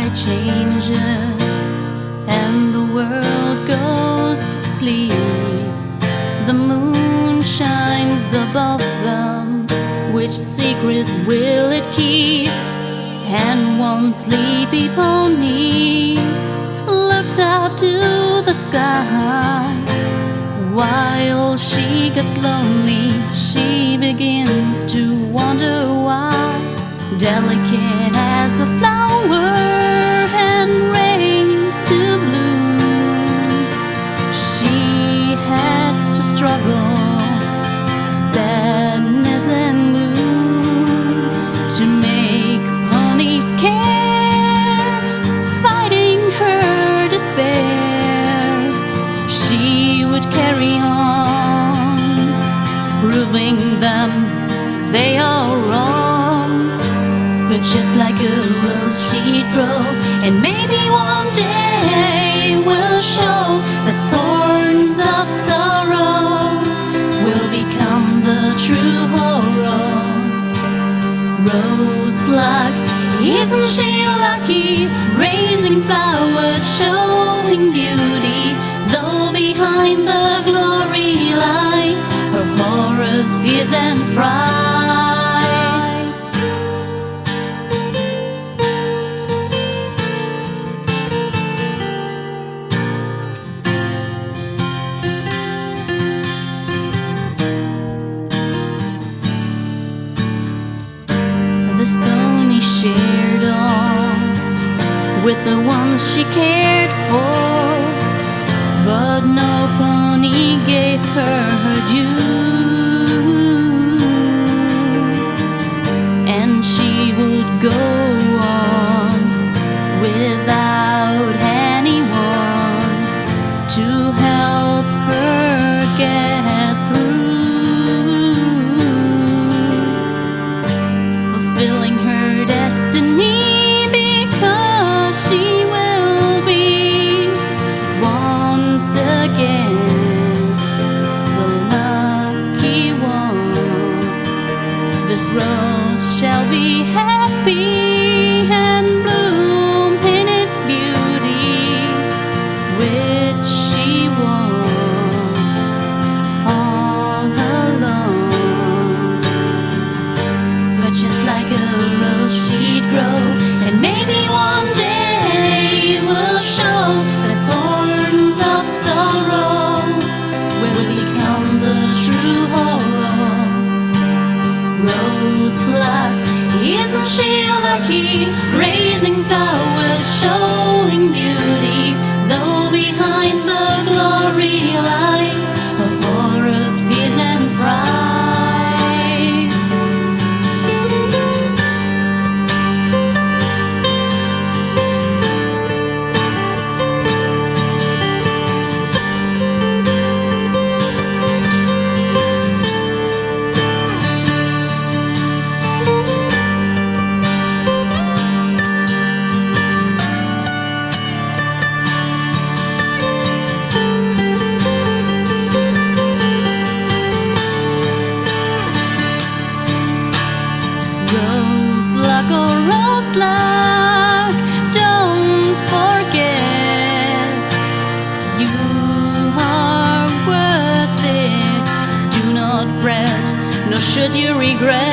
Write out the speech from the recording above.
sky changes and the world goes to sleep. The moon shines above them. Which secrets will it keep? And one sleepy pony looks out to the sky. While she gets lonely, she begins to wonder why. Delicate as a flower and raised to bloom, she had to struggle sadness and gloom to make ponies care, fighting her despair. She would carry on, proving them they are wrong. But just like a rose she'd grow, and maybe one day will show that thorns of sorrow will become the true horror. Rose-like, isn't she lucky, raising flowers, showing beauty, though behind the glory lies her horrors, fears and frights. This pony shared all with the ones she cared for, but no pony gave her her due, and she would go on without anyone to help her get through, fulfilling her destiny, because she will be once again the lucky one. This rose shall be happy and bloom in its beauty, which she won all alone. But just like a rose she'd grow, and maybe one day will show that thorns of sorrow will become the true horror. Rose-like, isn't she lucky, raising flowers, showing beauty, though behind the glory lies her horrors, fears and frights. Rose-like, oh rose-like, don't forget you are worth it. Do not fret, nor should you regret.